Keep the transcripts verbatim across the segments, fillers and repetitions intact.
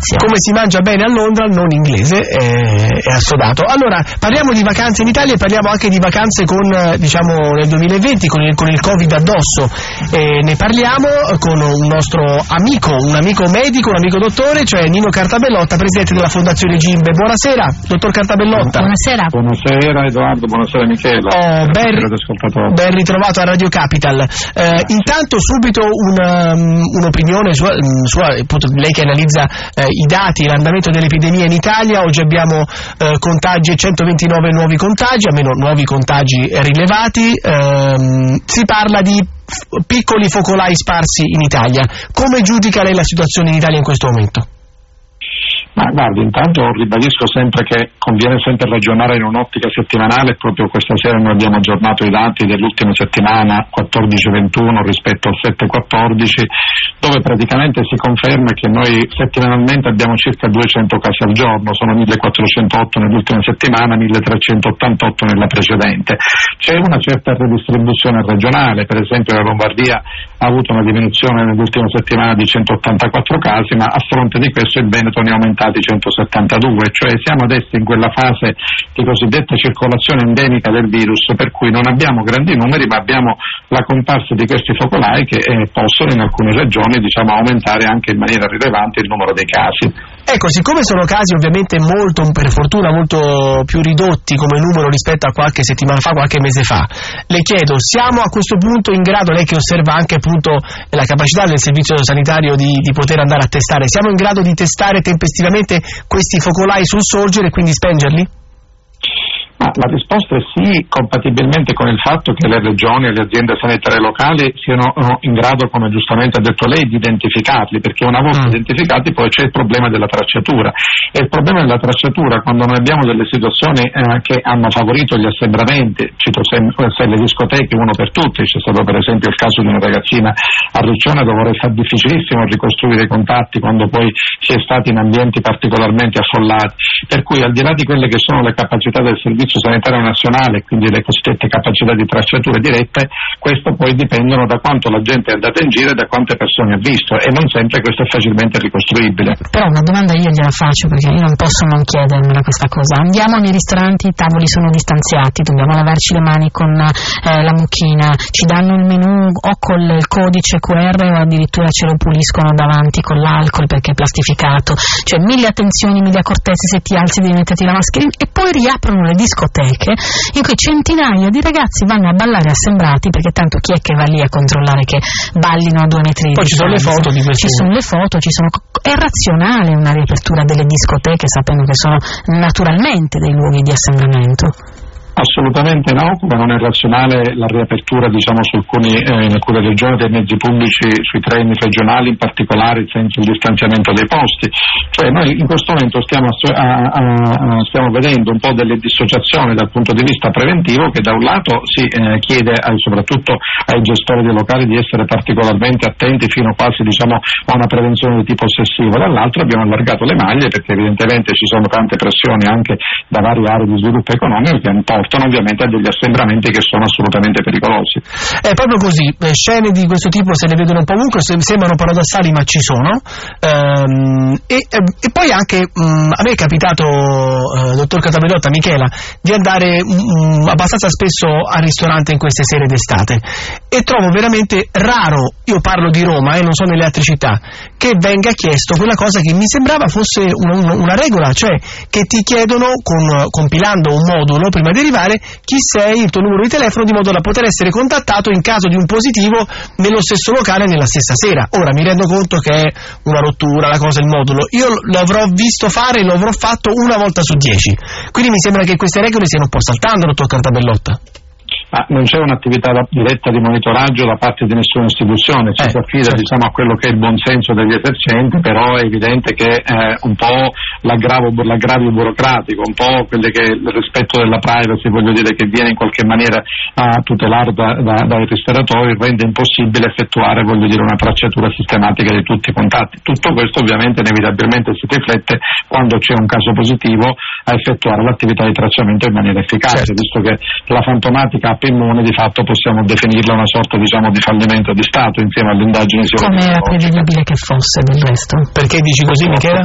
distanziare. Come si mangia bene a Londra, non inglese, è, è assodato. Allora, parliamo di vacanze in Italia e parliamo anche di vacanze con, diciamo, nel duemilaventi, con il, con il Covid addosso. Eh, ne parliamo con un nostro amico, un amico medico, un amico dottore, cioè Nino Cartabellotta, presidente della Fondazione Gimbe. Buonasera, dottor Cartabellotta. Buonasera. Buonasera Edoardo, buonasera Michela. Oh, ben, ben ritrovato a Radio Capital. Eh, intanto subito una, un'opinione sua, sua, lei che analizza eh, i dati e l'andamento dell'epidemia in Italia. Oggi abbiamo eh, contagi e centoventinove nuovi contagi, almeno nuovi contagi rilevati. Eh, si parla di piccoli focolai sparsi in Italia. Come giudica lei la situazione in Italia in questo momento? Ma guardi, intanto ribadisco sempre che conviene sempre ragionare in un'ottica settimanale. Proprio questa sera noi abbiamo aggiornato i dati dell'ultima settimana quattordici ventuno rispetto al sette quattordici, dove praticamente si conferma che noi settimanalmente abbiamo circa duecento casi al giorno, sono millequattrocentotto nell'ultima settimana, milletrecentottantotto nella precedente. C'è una certa redistribuzione regionale, per esempio la Lombardia ha avuto una diminuzione nell'ultima settimana di centottantaquattro casi, ma a fronte di questo il Veneto ne ha aumentati centosettantadue, cioè siamo adesso in quella fase di cosiddetta circolazione endemica del virus, per cui non abbiamo grandi numeri, ma abbiamo la comparsa di questi focolai che eh, possono in alcune regioni, diciamo, aumentare anche in maniera rilevante il numero dei casi. Ecco, siccome sono casi ovviamente molto, per fortuna, molto più ridotti come numero rispetto a qualche settimana fa, qualche mese fa, le chiedo, siamo a questo punto in grado, lei che osserva anche appunto la capacità del servizio sanitario di, di poter andare a testare, siamo in grado di testare tempestivamente questi focolai sul sorgere e quindi spengerli? Ma la risposta è sì, compatibilmente con il fatto che le regioni e le aziende sanitarie locali siano in grado, come giustamente ha detto lei, di identificarli, perché una volta mm. identificati poi c'è il problema della tracciatura. E il problema della tracciatura, quando noi abbiamo delle situazioni eh, che hanno favorito gli assembramenti, cito sempre le discoteche, uno per tutti, c'è stato per esempio il caso di una ragazzina a Riccione dove è stato difficilissimo ricostruire i contatti quando poi si è stati in ambienti particolarmente affollati, per cui al di là di quelle che sono le capacità del servizio sanitario nazionale, quindi le cosiddette capacità di tracciature dirette, questo poi dipendono da quanto la gente è andata in giro e da quante persone ha visto, e non sempre questo è facilmente ricostruibile. Però una domanda io gliela faccio, perché io non posso non chiedermela questa cosa. Andiamo nei ristoranti, i tavoli sono distanziati, dobbiamo lavarci le mani con eh, la mucchina, ci danno il menù o col il codice Q R o addirittura ce lo puliscono davanti con l'alcol perché è plastificato, cioè mille attenzioni, mille accortezze, se ti alzi devi metterti la mascherina, e poi riaprono le discoteche in cui centinaia di ragazzi vanno a ballare assembrati, perché tanto chi è che va lì a controllare che ballino a due metri di poi distanza? Ci sono le foto di questi. Ci sono le foto, ci sono... È razionale una riapertura delle discoteche sapendo che sono naturalmente dei luoghi di assembramento? Assolutamente no, come non è razionale la riapertura, diciamo, su alcuni, eh, in alcune regioni dei mezzi pubblici, sui treni regionali in particolare, senza il distanziamento dei posti. Cioè noi in questo momento stiamo, a, a, a, stiamo vedendo un po' delle dissociazioni dal punto di vista preventivo, che da un lato si eh, chiede ai, soprattutto ai gestori dei locali di essere particolarmente attenti fino quasi, diciamo, a una prevenzione di tipo ossessivo, dall'altro abbiamo allargato le maglie perché evidentemente ci sono tante pressioni anche da varie aree di sviluppo economico che portano ovviamente a degli assembramenti che sono assolutamente pericolosi. È proprio così, eh, scene di questo tipo se ne vedono un po' ovunque, sembrano paradossali ma ci sono, ehm, e, e poi anche mh, a me è capitato, eh, dottor Cartabellotta, Michela, di andare mh, abbastanza spesso al ristorante in queste sere d'estate e trovo veramente raro, io parlo di Roma e eh, non so nelle altre città, che venga chiesto quella cosa che mi sembrava fosse una, una regola, cioè che ti chiedono con, compilando un modulo prima di arrivare chi sei, il tuo numero di telefono, di modo da poter essere contattato in caso di un positivo nello stesso locale nella stessa sera. Ora mi rendo conto che è una rottura la cosa, il modulo, io l'avrò visto fare e lo avrò fatto una volta su dieci, quindi mi sembra che queste regole stiano un po' saltando, dottor Cartabellotta. Ma non c'è un'attività diretta di monitoraggio da parte di nessuna istituzione, ci eh, si affida certo. diciamo a quello che è il buonsenso degli esercenti, però è evidente che eh, un po' l'aggravo, l'aggravio burocratico, un po' quello che è il rispetto della privacy, voglio dire, che viene in qualche maniera a tutelare da, da, dai ristoratori, rende impossibile effettuare, voglio dire, una tracciatura sistematica di tutti i contatti. Tutto questo ovviamente inevitabilmente si riflette quando c'è un caso positivo a effettuare l'attività di tracciamento in maniera efficace, certo. visto che la fantomatica app immune di fatto possiamo definirla una sorta, diciamo, di fallimento di Stato insieme alle indagini. Come era prevedibile che fosse del resto. Perché dici così, Michela?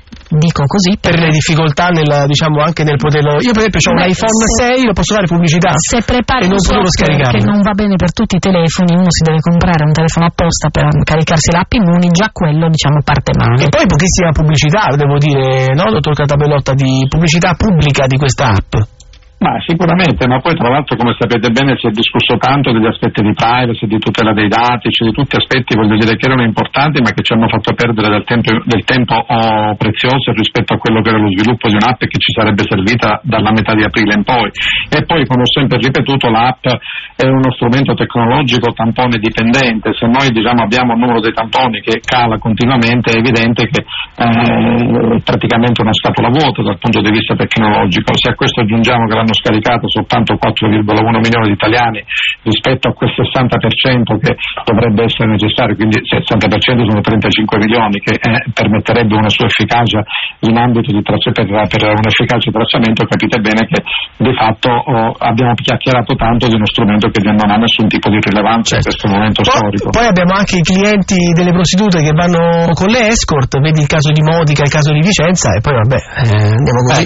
Dico così per le difficoltà nel, diciamo, anche nel poterlo. Io per esempio ho un iPhone sei, lo posso fare pubblicità se prepari e non potevo scaricarlo, che non va bene per tutti i telefoni, uno si deve comprare un telefono apposta per caricarsi l'app Immuni, già quello diciamo parte male. E poi pochissima pubblicità, devo dire, no, dottor Cartabellotta, di pubblicità pubblica di questa app. Ma sicuramente, ma poi tra l'altro, come sapete bene, si è discusso tanto degli aspetti di privacy, di tutela dei dati, cioè di tutti aspetti, voglio dire, che erano importanti ma che ci hanno fatto perdere del tempo, del tempo oh, prezioso rispetto a quello che era lo sviluppo di un'app che ci sarebbe servita dalla metà di aprile in poi. E poi, come ho sempre ripetuto, l'app è uno strumento tecnologico tampone dipendente. Se noi diciamo abbiamo un numero dei tamponi che cala continuamente, è evidente che eh, è praticamente una scatola vuota dal punto di vista tecnologico. Se a questo aggiungiamo che l'hanno scaricato soltanto quattro virgola uno milioni di italiani rispetto a quel sessanta per cento che dovrebbe essere necessario, quindi il sessanta per cento sono trentacinque milioni, che eh, permetterebbe una sua efficacia in ambito di traccia, per, per un efficace tracciamento. Capite bene che di fatto oh, abbiamo chiacchierato tanto di uno strumento che non ha nessun tipo di rilevanza in questo momento poi, storico. Poi abbiamo anche i clienti delle prostitute che vanno con le escort, vedi il caso di Modica, il caso di Vicenza, e poi vabbè, eh, andiamo così.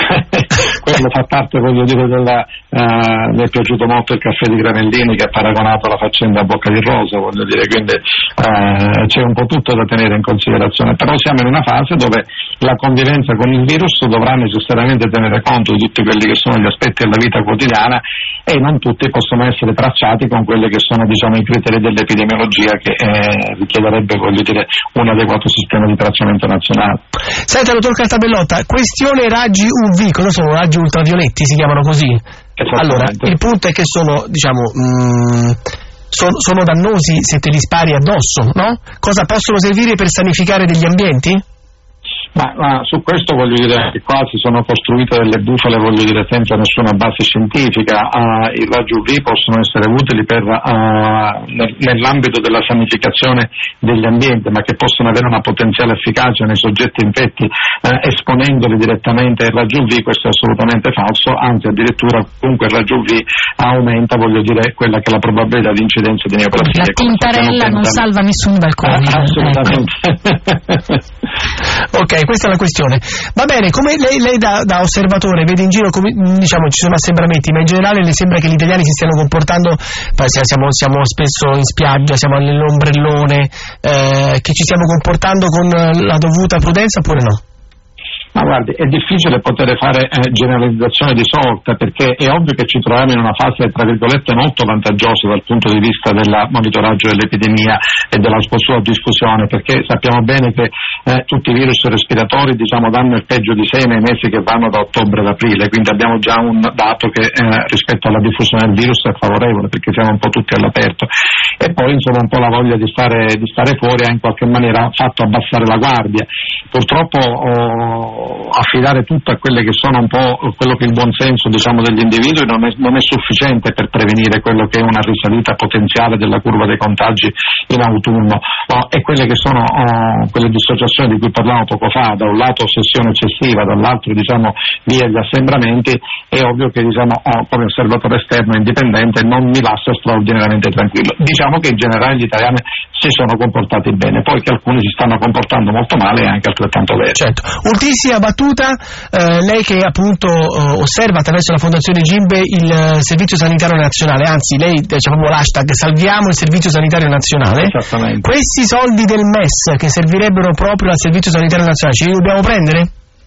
Quello fa parte, voglio dire, della, uh, mi è piaciuto molto il caffè di Granellini che ha paragonato la faccenda a Bocca di Rosa, voglio dire, quindi uh, c'è un po' tutto da tenere in considerazione, però siamo in una fase dove la convivenza con il virus dovrà necessariamente tenere conto di tutti quelli che sono gli aspetti della vita quotidiana e non tutti possono essere tracciati con quelli che sono, diciamo, i criteri dell'epidemiologia che eh, richiederebbe, voglio dire, un adeguato sistema di tracciamento nazionale. Senta, dottor Cartabellotta, questione raggi U V, cosa sono raggi ultravioletti, si chiamano così? Allora, il punto è che sono, diciamo, mh, sono, sono dannosi se te li spari addosso, no? Cosa possono servire per sanificare degli ambienti? Ma, ma su questo voglio dire che qua si sono costruite delle bufale, voglio dire, senza nessuna base scientifica. Uh, I raggi U V possono essere utili per, uh, nel, nell'ambito della sanificazione degli ambienti, ma che possono avere una potenziale efficacia nei soggetti infetti uh, esponendoli direttamente ai raggi U V. Questo è assolutamente falso, anzi addirittura comunque il raggio U V aumenta, voglio dire, quella che è la probabilità di incidenza di neoplasie. La tintarella non salva nessuno dal Covid. Uh, assolutamente. Ok, questa è la questione. Va bene, come lei, lei da, da osservatore vede in giro, come, diciamo, ci sono assembramenti, ma in generale le sembra che gli italiani si stiano comportando, siamo, siamo spesso in spiaggia, siamo nell'ombrellone, eh, che ci stiamo comportando con la dovuta prudenza oppure no? Ma guardi, è difficile poter fare eh, generalizzazione di sorta, perché è ovvio che ci troviamo in una fase, tra virgolette, molto vantaggiosa dal punto di vista del monitoraggio dell'epidemia e della sua diffusione, perché sappiamo bene che eh, tutti i virus respiratori, diciamo, danno il peggio di sé nei mesi che vanno da ottobre ad aprile, quindi abbiamo già un dato che eh, rispetto alla diffusione del virus è favorevole, perché siamo un po' tutti all'aperto. E poi insomma un po' la voglia di stare, di stare fuori ha in qualche maniera fatto abbassare la guardia. Purtroppo oh, affidare tutto a quelle che sono un po' quello che è il buonsenso, diciamo, degli individui non è, non è sufficiente per prevenire quello che è una risalita potenziale della curva dei contagi in autunno, oh, e quelle che sono oh, quelle dissociazioni di cui parlavamo poco fa, da un lato ossessione eccessiva, dall'altro, diciamo, via gli assembramenti. È ovvio che, diciamo, oh, come osservatore esterno indipendente non mi lascia straordinariamente tranquillo. Diciamo che in generale gli italiani si sono comportati bene, poi che alcuni si stanno comportando molto male è anche altrettanto vero. Certo. Ultimissima battuta, eh, lei che appunto eh, osserva attraverso la Fondazione Gimbe il eh, Servizio Sanitario Nazionale, anzi lei c'è proprio l'hashtag salviamo il Servizio Sanitario Nazionale. Esattamente. Questi soldi del M E S che servirebbero proprio al Servizio Sanitario Nazionale ce li dobbiamo prendere?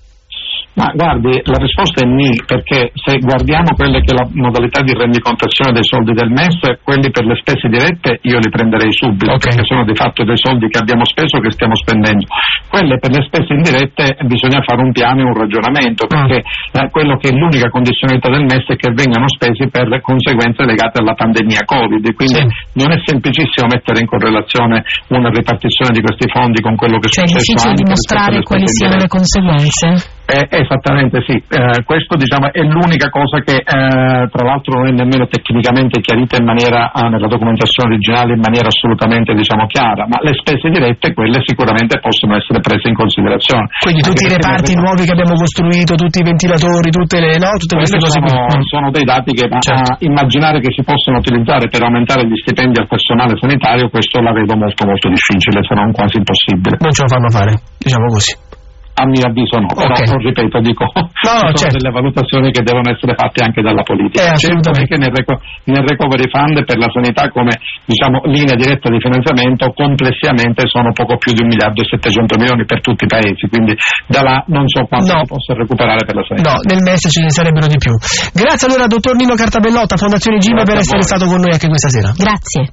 Ma guardi, la risposta è ni, perché se guardiamo quelle che è la modalità di rendicontazione dei soldi del M E S, quelli per le spese dirette io li prenderei subito, okay, perché sono di fatto dei soldi che abbiamo speso, che stiamo spendendo. Quelle per le spese indirette bisogna fare un piano e un ragionamento, perché ah. eh, quello che è l'unica condizionalità del M E S è che vengano spesi per conseguenze legate alla pandemia Covid, quindi sì, non è semplicissimo mettere in correlazione una ripartizione di questi fondi con quello che è cioè, successo. Cioè è difficile dimostrare quali siano le conseguenze? Eh, esattamente sì, eh, questo, diciamo, è l'unica cosa che eh, tra l'altro non è nemmeno tecnicamente chiarita in maniera, ah, nella documentazione originale in maniera assolutamente, diciamo, chiara, ma le spese dirette, quelle sicuramente possono essere prese in considerazione. Quindi tutti i reparti nuovi che abbiamo costruito, tutti i ventilatori, tutte le, no, tutte queste cose sono, sono dei dati che, certo, a immaginare che si possono utilizzare per aumentare gli stipendi al personale sanitario, questo la vedo molto molto difficile, se non quasi impossibile. Non ce lo fanno fare, diciamo così. A mio avviso no, però okay. non ripeto, dico, no, sono certo. delle valutazioni che devono essere fatte anche dalla politica. Eh, certo che nel, reco- nel recovery fund per la sanità come diciamo linea diretta di finanziamento complessivamente sono poco più di un miliardo e settecento milioni per tutti i paesi, quindi da là non so quanto no. si possa recuperare per la sanità. No, nel mese ce ne sarebbero di più. Grazie allora dottor Nino Cartabellotta, Fondazione Gime, per essere stato con noi anche questa sera. Grazie.